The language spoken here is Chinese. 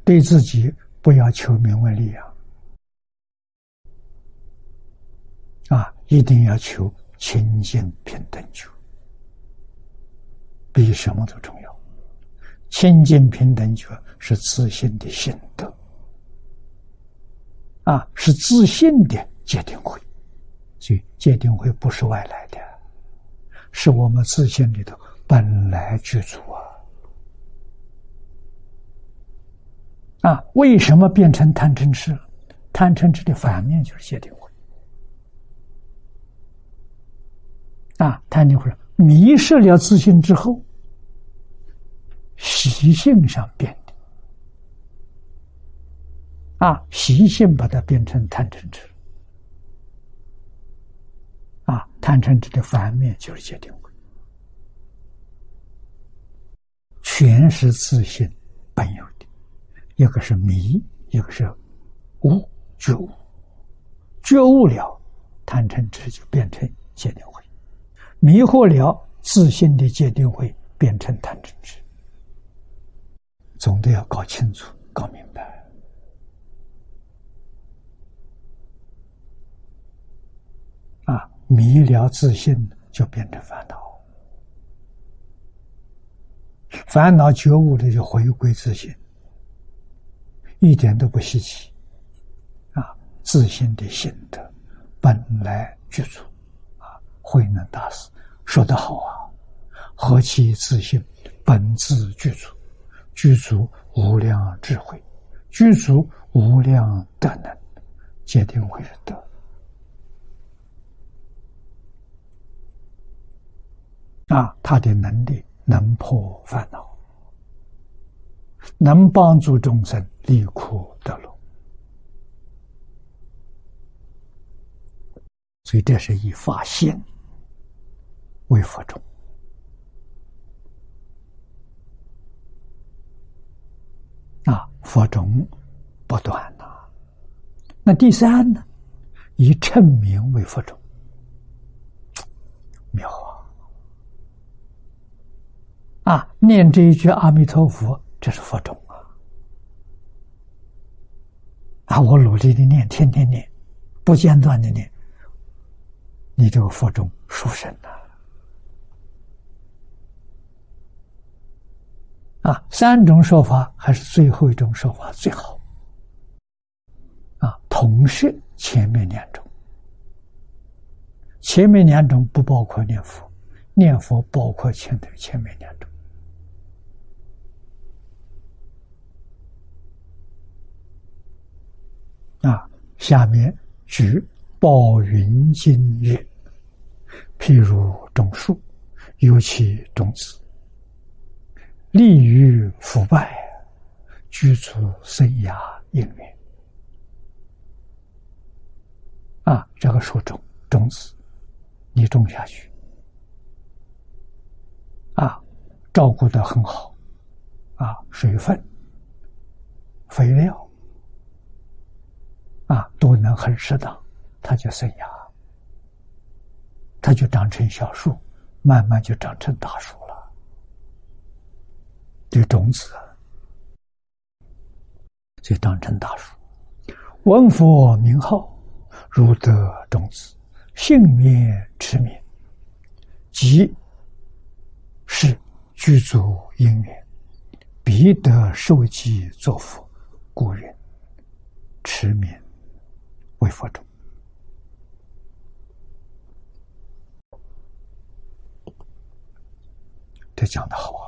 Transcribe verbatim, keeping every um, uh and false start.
对自己不要求名闻利养，啊，一定要求清净平等觉，比什么都重要。清净平等觉是自信的心得，啊，是自信的戒定慧。所以戒定慧不是外来的，是我们自信里头本来具足啊。啊，为什么变成贪嗔痴了？贪嗔痴的反面就是戒定慧。啊，贪嗔痴迷失了自信之后，习性上变的。啊，习性把它变成贪嗔痴。啊，贪嗔痴的反面就是戒定慧，全是自信本有的。一个是迷，一个是悟，觉悟。觉悟了，贪嗔痴就变成戒定慧；迷惑了，自信的戒定慧变成贪嗔痴。总得要搞清楚、搞明白。啊，迷了自信就变成烦恼，烦恼觉悟的就回归自信，一点都不稀奇。啊，自信的心得本来具足。啊，慧能大师说得好啊，何其自信本自具足，具足无量智慧，具足无量德能，戒定慧是德。啊，他的能力能破烦恼，能帮助众生离苦得乐，所以这是以发心为佛种。啊，佛种不断呐、啊。那第三呢，以称名为佛种，妙啊！啊，念这一句阿弥陀佛，这是佛种啊！啊，我努力的念，天天念，不间断的念，你这个佛种殊胜啊！啊，三种说法还是最后一种说法最好。啊，同是前面两种，前面两种不包括念佛，念佛包括前头前面两种。啊，下面举宝云经曰：譬如种树，有其种子，立于腐败，居住生涯因缘。啊，这个树种种子，你种下去，啊，照顾得很好，啊，水分、肥料。啊，都能很适当，它就生芽，它就长成小树，慢慢就长成大树了。这种子就长成大树。闻佛名号，如得种子，幸免持免，即是具足因缘，必得受记作佛。故云持免为佛种。这讲得好啊！